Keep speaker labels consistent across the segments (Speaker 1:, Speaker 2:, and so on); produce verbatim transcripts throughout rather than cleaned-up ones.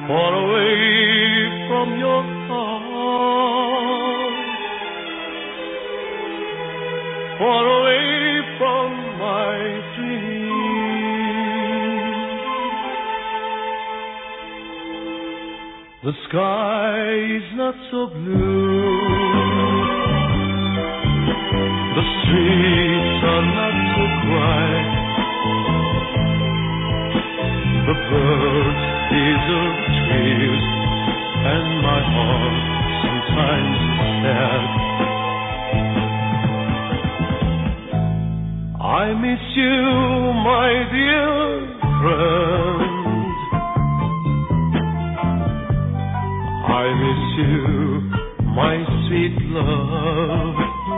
Speaker 1: far away from your heart, far away from my dreams. The sky is not so blue, the streets are not so bright, the birds deserve tears, and my heart sometimes is sad. I miss you, my dear friend. I miss you, my sweet love.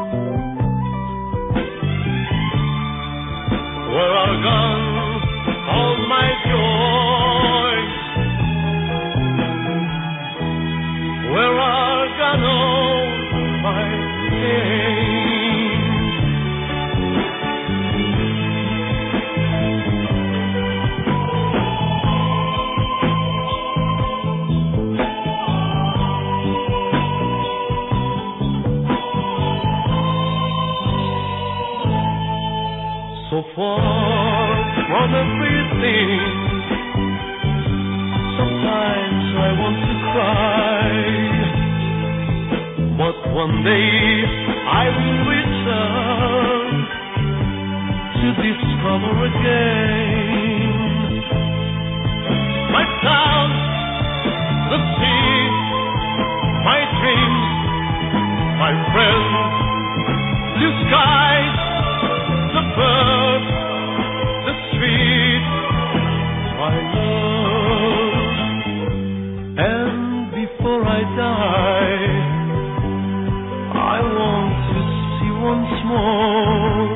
Speaker 1: Where are gone all my joys? Where are gone all my pains? So far from everything, sometimes I want to cry, but one day I will return to discover again my town, the sea, my dreams, my friends, blue skies, the birds, the street, my love. And before I die, I want to see once more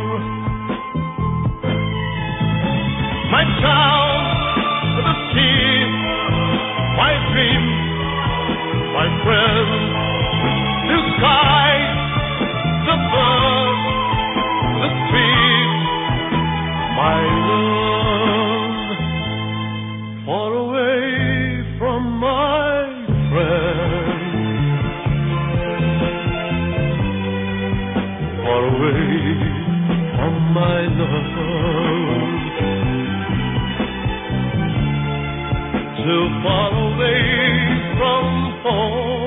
Speaker 1: my town, the sea, my dreams, my friends, the skies, the birds, the street, my love, far away from my friend, far away from my love, too far away from home.